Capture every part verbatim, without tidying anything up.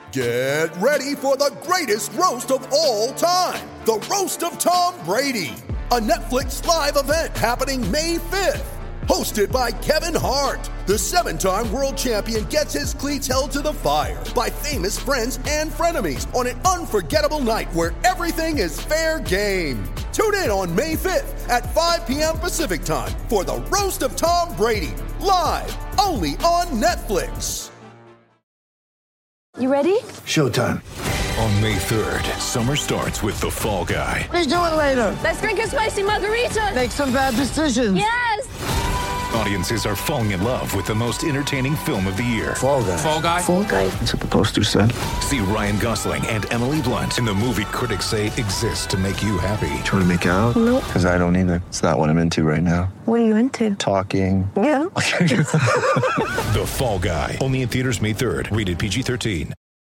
Get ready for the greatest roast of all time, the Roast of Tom Brady, a Netflix live event happening May fifth. Hosted by Kevin Hart, the seven-time world champion gets his cleats held to the fire by famous friends and frenemies on an unforgettable night where everything is fair game. Tune in on May fifth at five p.m. Pacific time for the Roast of Tom Brady, live only on Netflix. You ready? Showtime. On May third, summer starts with The Fall Guy. Let's do it later. Let's drink a spicy margarita. Make some bad decisions. Yes! Audiences are falling in love with the most entertaining film of the year. Fall Guy. Fall Guy? Fall Guy. That's what the poster said. See Ryan Gosling and Emily Blunt in the movie critics say exists to make you happy. Trying to make it out? Nope. Because I don't either. It's not what I'm into right now. What are you into? Talking. Yeah. The Fall Guy. Only in theaters May third. Rated P G thirteen.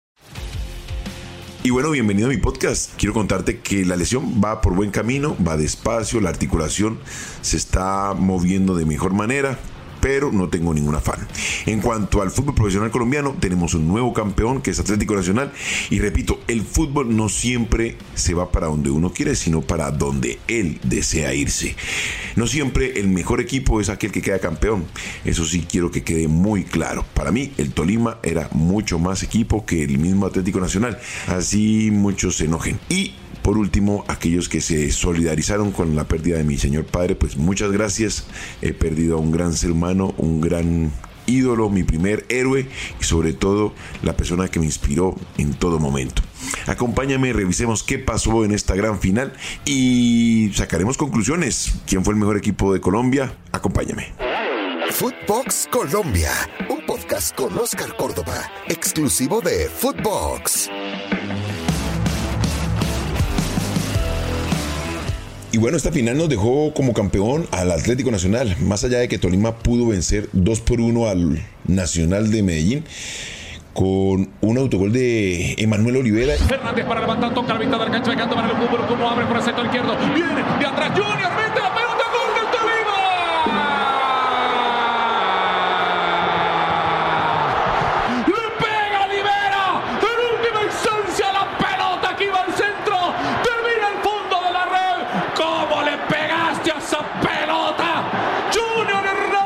Y bueno, bienvenido a mi podcast. Quiero contarte que la lesión va por buen camino, va despacio, la articulación se está moviendo de mejor manera, pero no tengo ningún afán. En cuanto al fútbol profesional colombiano, tenemos un nuevo campeón que es Atlético Nacional. Y repito, el fútbol no siempre se va para donde uno quiere, sino para donde él desea irse. No siempre el mejor equipo es aquel que queda campeón. Eso sí quiero que quede muy claro. Para mí, el Tolima era mucho más equipo que el mismo Atlético Nacional. Así muchos se enojen. Y por último, aquellos que se solidarizaron con la pérdida de mi señor padre, pues muchas gracias. He perdido a un gran ser humano, un gran ídolo, mi primer héroe y sobre todo la persona que me inspiró en todo momento. Acompáñame, revisemos qué pasó en esta gran final y sacaremos conclusiones. ¿Quién fue el mejor equipo de Colombia? Acompáñame. Footbox Colombia, un podcast con Oscar Córdoba, exclusivo de Footbox. Y bueno, esta final nos dejó como campeón al Atlético Nacional, más allá de que Tolima pudo vencer dos por uno al Nacional de Medellín con un autogol de Emanuel Olivera. Fernández para levantar, toca la mitad del cancha, llegando para el fútbol, como abre por el sector izquierdo, viene de atrás Junior, mete la pelota, gol del Tolima. Le pega Olivera, en última instancia la pelota que iba al centro, termina el fondo de la red. ¿Cómo le pegaste a esa pelota, Junior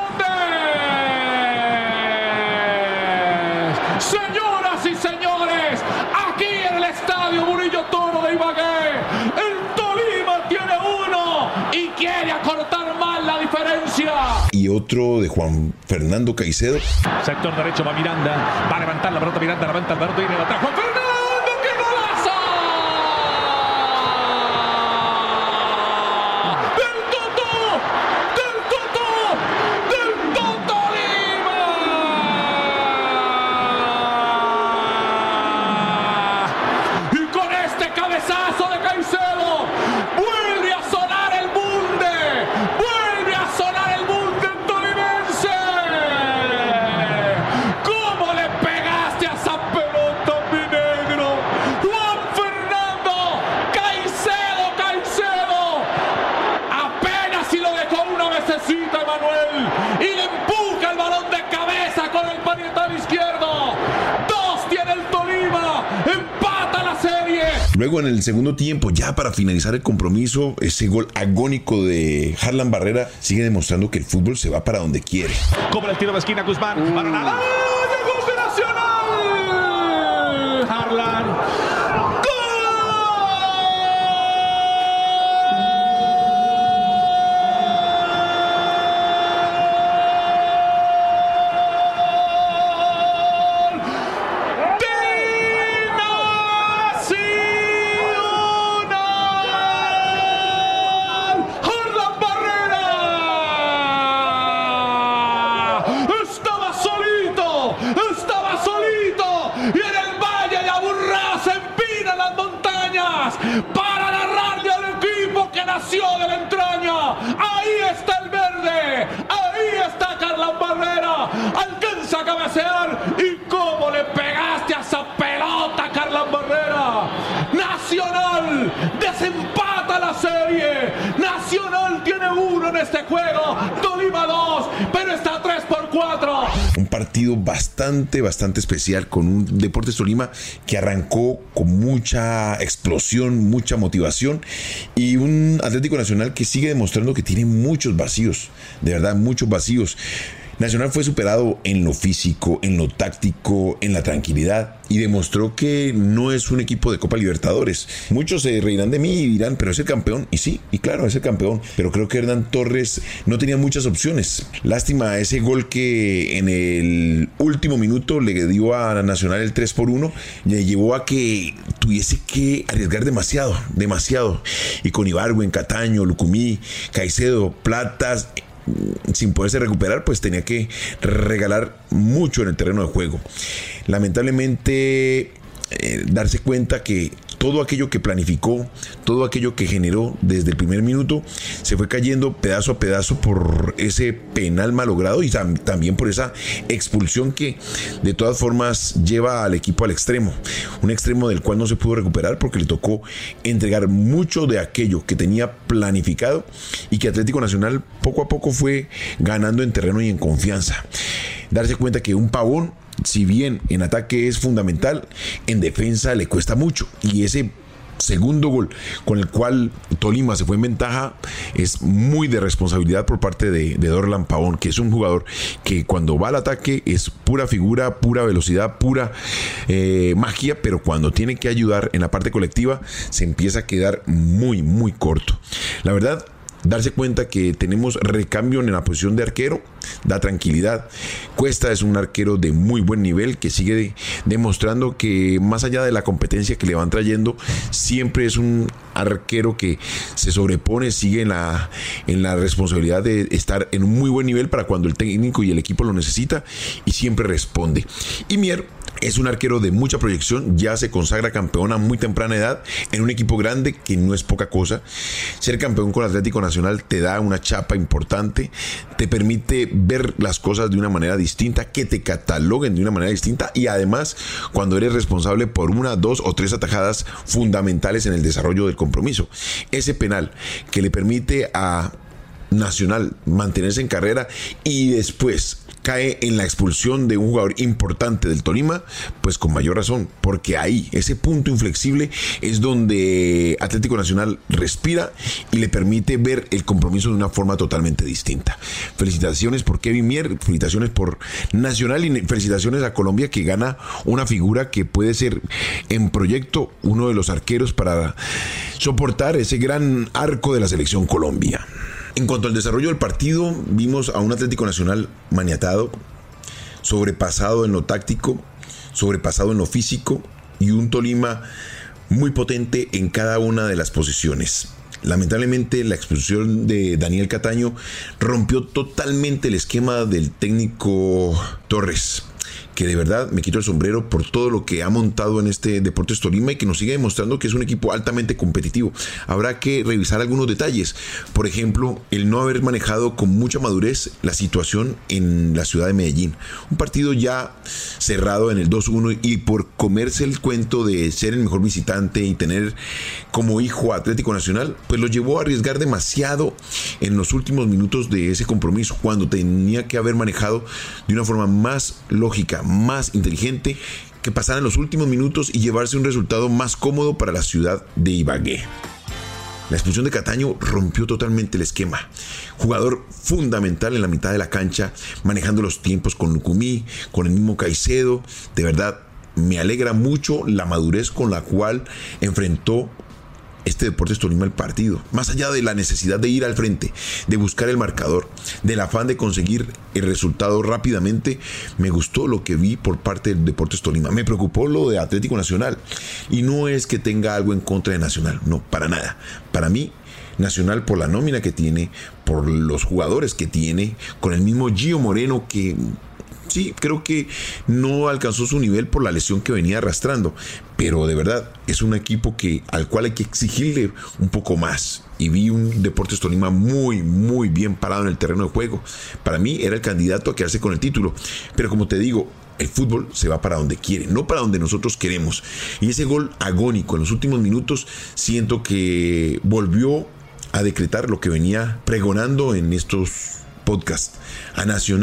Hernández? Señoras y señores, aquí en el estadio Murillo Toro de Ibagué, el Tolima tiene uno y quiere acortar más la diferencia. Y otro de Juan Fernando Caicedo. Sector derecho va Miranda, va a levantar la pelota Miranda, levanta el balón y viene de atrás Juan Fernando. ¡Qué golazo! ¡Del Toto! ¡Del Toto! ¡Del Toto Lima! Y con este cabezazo de Caicedo vuelve a sonar el bunde, vuelve a sonar el bunde tolimense. ¿Cómo le pegaste a esa pelota, mi negro? Juan Fernando Caicedo, Caicedo, apenas si lo dejó una vececita, Emanuel, y le empuja el balón de cabeza con el parietal izquierdo. Dos tiene el Tolima, empata la serie. Luego en el segundo tiempo, ya para finalizar el compromiso, ese gol agónico de Harlan Barrera sigue demostrando que el fútbol se va para donde quiere. Como el tiro de esquina Guzmán, para nada. ¡Llegó de Nacional! Harlan. Harlan Barrera estaba solito, estaba solito y en el Valle de Aburrá se empina las montañas para narrarle al equipo que nació de la entraña. Ahí está el verde, ahí está Harlan Barrera, alcanza a cabecear y cómo le pegaste a esa pelota, Harlan Barrera. Nacional desempata la serie, Nacional tiene uno en este juego, Tolima dos, pero está tres por cuatro. Un partido bastante, bastante especial con un Deportes Tolima que arrancó con mucha explosión, mucha motivación y un Atlético Nacional que sigue demostrando que tiene muchos vacíos, de verdad, muchos vacíos. Nacional fue superado en lo físico, en lo táctico, en la tranquilidad y demostró que no es un equipo de Copa Libertadores. Muchos se reirán de mí y dirán, pero es el campeón. Y sí, y claro, es el campeón. Pero creo que Hernán Torres no tenía muchas opciones. Lástima ese gol que en el último minuto le dio a Nacional el tres por uno, le llevó a que tuviese que arriesgar demasiado, demasiado. Y con Ibargüen, Cataño, Lucumí, Caicedo, Platas, sin poderse recuperar, pues tenía que regalar mucho en el terreno de juego. Lamentablemente, eh, darse cuenta que todo aquello que planificó, todo aquello que generó desde el primer minuto, se fue cayendo pedazo a pedazo por ese penal malogrado y tam- también por esa expulsión que de todas formas lleva al equipo al extremo. Un extremo del cual no se pudo recuperar porque le tocó entregar mucho de aquello que tenía planificado y que Atlético Nacional poco a poco fue ganando en terreno y en confianza. Darse cuenta que un Pavón, si bien en ataque es fundamental, en defensa le cuesta mucho. Y ese segundo gol con el cual Tolima se fue en ventaja es muy de responsabilidad por parte de, de Dorlan Pavón, que es un jugador que cuando va al ataque es pura figura, pura velocidad, pura eh, magia, pero cuando tiene que ayudar en la parte colectiva se empieza a quedar muy, muy corto. La verdad, darse cuenta que tenemos recambio en la posición de arquero da tranquilidad. Cuesta es un arquero de muy buen nivel que sigue de, demostrando que más allá de la competencia que le van trayendo, siempre es un arquero que se sobrepone, sigue en la, en la responsabilidad de estar en un muy buen nivel para cuando el técnico y el equipo lo necesita y siempre responde. Y Mier es un arquero de mucha proyección, ya se consagra campeón a muy temprana edad en un equipo grande que no es poca cosa. Ser campeón con Atlético Nacional te da una chapa importante, te permite ver las cosas de una manera distinta, que te cataloguen de una manera distinta y además cuando eres responsable por una, dos o tres atajadas fundamentales en el desarrollo del compromiso. Ese penal que le permite a Nacional mantenerse en carrera y después cae en la expulsión de un jugador importante del Tolima, pues con mayor razón, porque ahí, ese punto inflexible es donde Atlético Nacional respira y le permite ver el compromiso de una forma totalmente distinta. Felicitaciones por Kevin Mier, felicitaciones por Nacional y felicitaciones a Colombia, que gana una figura que puede ser en proyecto uno de los arqueros para soportar ese gran arco de la selección Colombia. En cuanto al desarrollo del partido, vimos a un Atlético Nacional maniatado, sobrepasado en lo táctico, sobrepasado en lo físico y un Tolima muy potente en cada una de las posiciones. Lamentablemente la expulsión de Daniel Cataño rompió totalmente el esquema del técnico Torres, que de verdad me quito el sombrero por todo lo que ha montado en este Deportes Tolima y que nos sigue demostrando que es un equipo altamente competitivo. Habrá que revisar algunos detalles, por ejemplo, el no haber manejado con mucha madurez la situación en la ciudad de Medellín, un partido ya cerrado en el dos uno y por comerse el cuento de ser el mejor visitante y tener como hijo a Atlético Nacional, pues lo llevó a arriesgar demasiado en los últimos minutos de ese compromiso, cuando tenía que haber manejado de una forma más lógica, más inteligente, que pasar en los últimos minutos y llevarse un resultado más cómodo para la ciudad de Ibagué. La expulsión de Cataño rompió totalmente el esquema. Jugador fundamental en la mitad de la cancha, manejando los tiempos con Lucumí, con el mismo Caicedo. De verdad, me alegra mucho la madurez con la cual enfrentó este Deportes Tolima el partido, más allá de la necesidad de ir al frente, de buscar el marcador, del afán de conseguir el resultado rápidamente. Me gustó lo que vi por parte del Deportes Tolima. Me preocupó lo de Atlético Nacional y no es que tenga algo en contra de Nacional, no, para nada. Para mí, Nacional, por la nómina que tiene, por los jugadores que tiene, con el mismo Gio Moreno, que sí, creo que no alcanzó su nivel por la lesión que venía arrastrando, pero de verdad es un equipo que, al cual hay que exigirle un poco más. Y vi un Deportes Tolima muy, muy bien parado en el terreno de juego. Para mí era el candidato a quedarse con el título, pero como te digo, el fútbol se va para donde quiere, no para donde nosotros queremos. Y ese gol agónico en los últimos minutos siento que volvió a decretar lo que venía pregonando en estos podcasts. A Nacional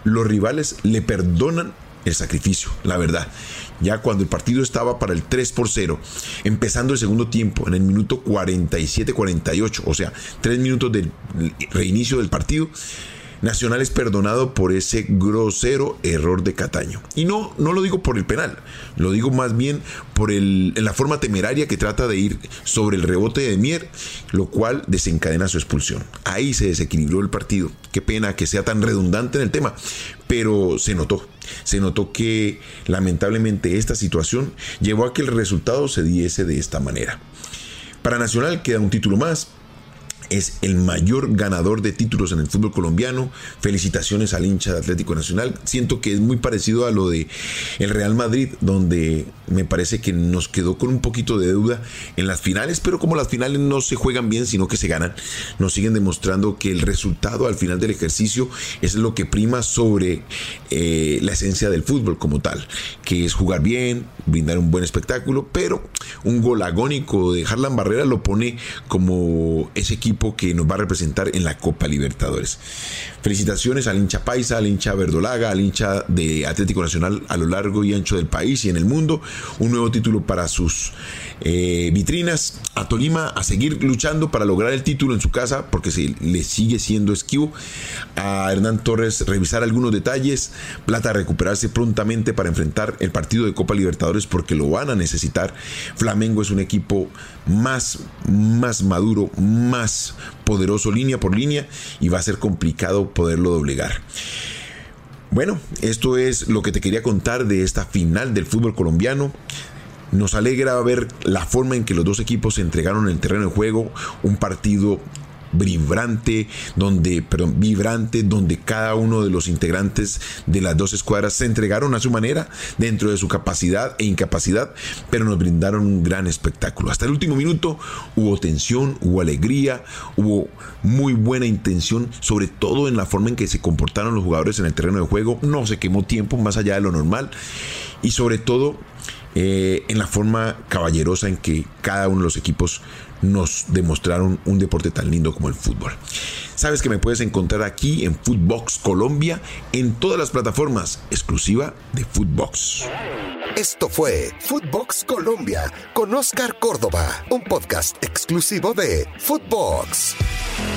los rivales le perdonan el sacrificio, la verdad. Ya cuando el partido estaba para el tres por cero, empezando el segundo tiempo, en el minuto cuarenta y siete cuarenta y ocho, o sea, tres minutos del reinicio del partido, Nacional es perdonado por ese grosero error de Cataño. Y no, no lo digo por el penal, lo digo más bien por el, la forma temeraria que trata de ir sobre el rebote de Mier, lo cual desencadena su expulsión. Ahí se desequilibró el partido. Qué pena que sea tan redundante en el tema, pero se notó. Se notó que lamentablemente esta situación llevó a que el resultado se diese de esta manera. Para Nacional queda un título más. Es el mayor ganador de títulos en el fútbol colombiano. Felicitaciones al hincha de Atlético Nacional. Siento que es muy parecido a lo de el Real Madrid, donde me parece que nos quedó con un poquito de deuda en las finales, pero como las finales no se juegan bien, sino que se ganan, nos siguen demostrando que el resultado al final del ejercicio es lo que prima sobre eh, la esencia del fútbol como tal, que es jugar bien, brindar un buen espectáculo, pero un gol agónico de Harlan Barrera lo pone como ese equipo que nos va a representar en la Copa Libertadores. Felicitaciones al hincha paisa, al hincha verdolaga, al hincha de Atlético Nacional a lo largo y ancho del país y en el mundo. Un nuevo título para sus eh, vitrinas. A Tolima a seguir luchando para lograr el título en su casa, porque se le sigue siendo esquivo. A Hernán Torres revisar algunos detalles. Plata a recuperarse prontamente para enfrentar el partido de Copa Libertadores, porque lo van a necesitar. Flamengo es un equipo más, más maduro, más poderoso línea por línea, y va a ser complicado poderlo doblegar. Bueno, esto es lo que te quería contar de esta final del fútbol colombiano. Nos alegra ver la forma en que los dos equipos se entregaron en el terreno de juego, un partido vibrante, donde, perdón, vibrante, donde cada uno de los integrantes de las dos escuadras se entregaron a su manera, dentro de su capacidad e incapacidad, pero nos brindaron un gran espectáculo. Hasta el último minuto hubo tensión, hubo alegría, hubo muy buena intención, sobre todo en la forma en que se comportaron los jugadores en el terreno de juego. No se quemó tiempo más allá de lo normal, y sobre todo eh, en la forma caballerosa en que cada uno de los equipos nos demostraron un deporte tan lindo como el fútbol. Sabes que me puedes encontrar aquí en Footbox Colombia, en todas las plataformas, exclusiva de Footbox. Esto fue Footbox Colombia con Oscar Córdoba, un podcast exclusivo de Footbox.